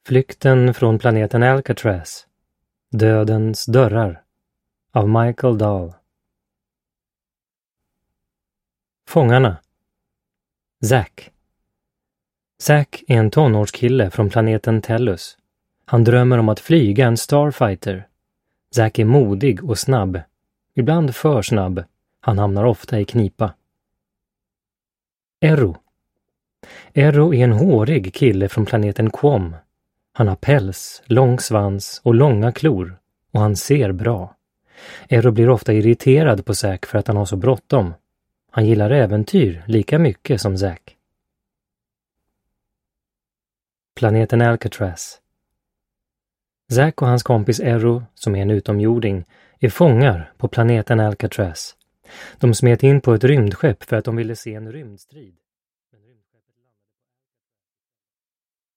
Flykten från planeten Alcatraz. Dödens dörrar. Av Michael Dahl. Fångarna. Zack. Zack är en tonårskille från planeten Tellus. Han drömmer om att flyga en Starfighter. Zack är modig och snabb. Ibland för snabb. Han hamnar ofta i knipa. Erro. Erro är en hårig kille från planeten Quom. Han har päls, lång svans och långa klor. Och han ser bra. Erro blir ofta irriterad på Zack för att han har så bråttom. Han gillar äventyr lika mycket som Zack. Planeten Alcatraz. Zack och hans kompis Erro, som är en utomjording, är fångar på planeten Alcatraz. De smet in på ett rymdskepp för att de ville se en rymdstrid.